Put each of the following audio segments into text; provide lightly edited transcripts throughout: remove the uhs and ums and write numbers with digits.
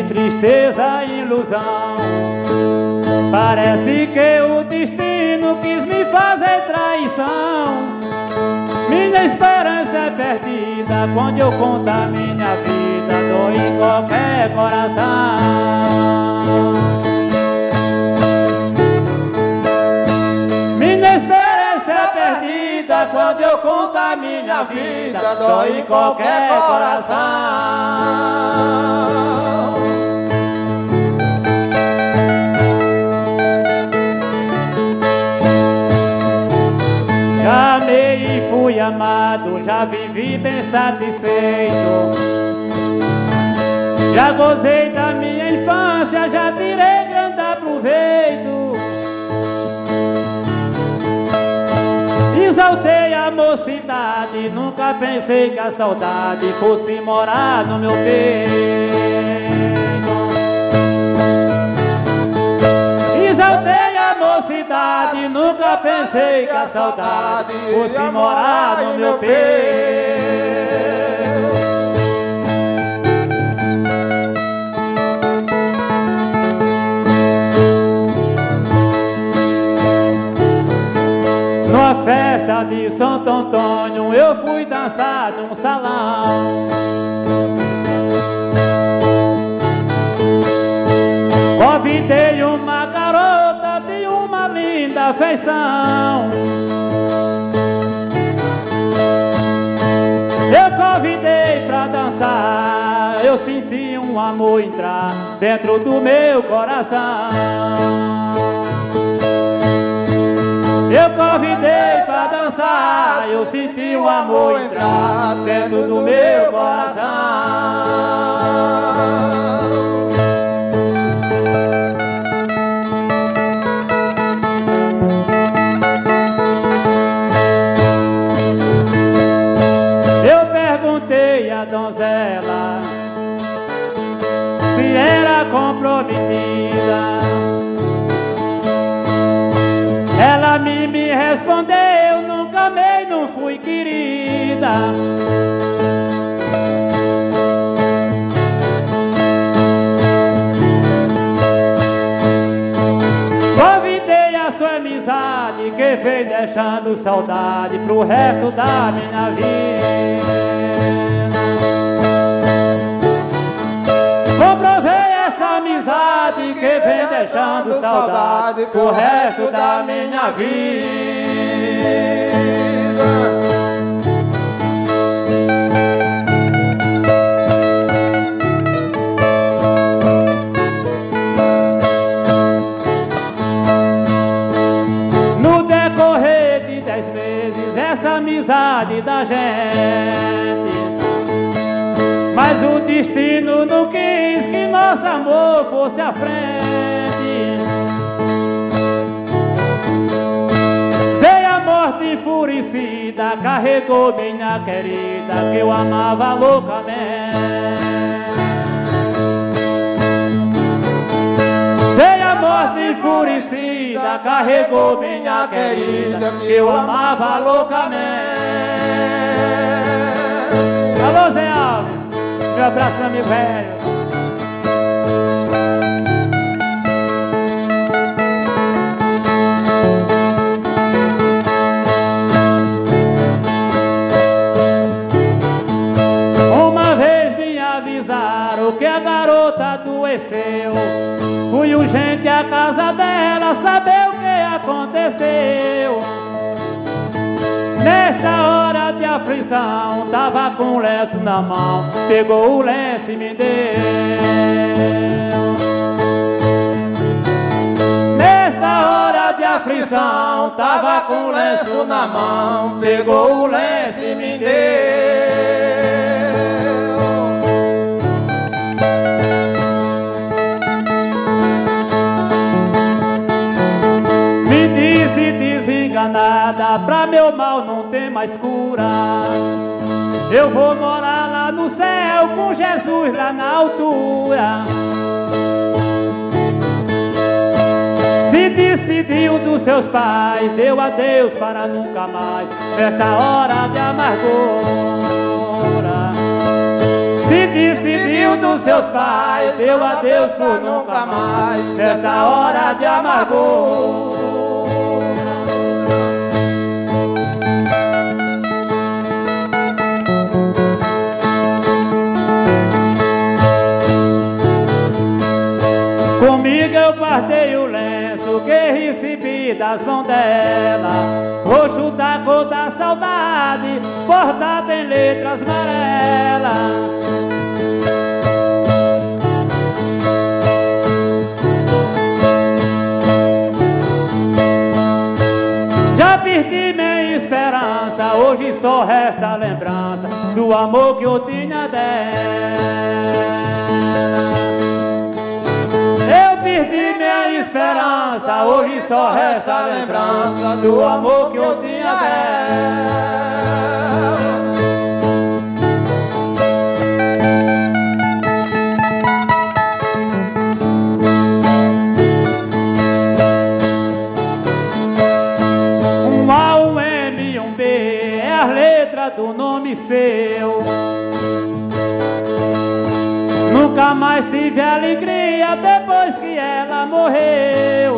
de tristeza e ilusão. Parece que o destino quis me fazer traição. Minha esperança é perdida quando eu conto a minha vida, dor em qualquer coração. Minha esperança é perdida quando eu conto a minha vida, dor em qualquer coração. Já amei e fui amado, já vivi bem satisfeito. Já gozei da minha infância, já tirei grande proveito. Exaltei a mocidade, nunca pensei que a saudade fosse morar no meu peito. Exaltei a mocidade, nunca pensei que a saudade fosse morar no meu peito. Numa festa de Santo Antônio eu fui dançar num salão. Convidei uma garota de uma linda feição. Eu convidei pra dançar, eu senti um amor entrar dentro do meu coração. Eu convidei pra dançar, eu senti um amor entrar dentro do meu coração. Eu perguntei à donzela se era comprometida. Ela me respondeu, nunca amei, não fui querida. Convidei a sua amizade, que veio deixando saudade pro resto da minha vida. Comprovei essa amizade que vem deixando saudade pro resto da minha vida. No decorrer de 10 meses essa amizade da gente, mas o destino não quis que nosso amor fosse à frente. Veio a morte enfurecida, carregou minha querida, que eu amava loucamente. Veio a morte enfurecida, carregou minha querida, que eu amava loucamente. Alô, Zé Alves, meu abraço pra meu velho. Uma vez me avisaram que a garota adoeceu. Fui urgente à casa dela saber o que aconteceu. Nesta hora de aflição, tava com o lenço na mão, pegou o lenço e me deu. Nesta hora de aflição, tava com o lenço na mão, pegou o lenço e me deu. Me disse desenganada, pra meu mal não tem mais cura. Eu vou morar lá no céu com Jesus lá na altura. Se despediu dos seus pais, deu adeus para nunca mais, nesta hora de amargura. Se despediu dos seus pais, deu adeus por nunca mais, nessa hora de amargor. Comigo eu partei o lenço que recebi das mãos dela, roxo da cor da saudade, bordado em letras amarelas. Já perdi minha esperança, hoje só resta a lembrança do amor que eu tinha dela. Eu perdi minha esperança, hoje só resta a lembrança do amor que eu tinha dela. Um A, um M, um B é a letra do nome seu. Nunca mais tive alegria depois que ela morreu.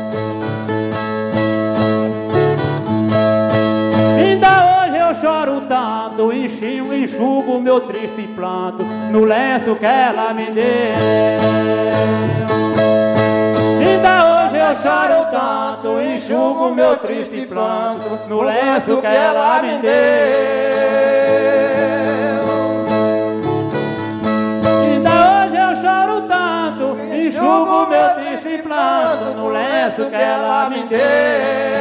Ainda hoje eu choro tanto, enxugo meu triste planto no lenço que ela me deu. Ainda hoje eu choro tanto, enxugo meu triste planto no lenço que ela me deu. Enxugo meu triste planto no lenço que ela me deu.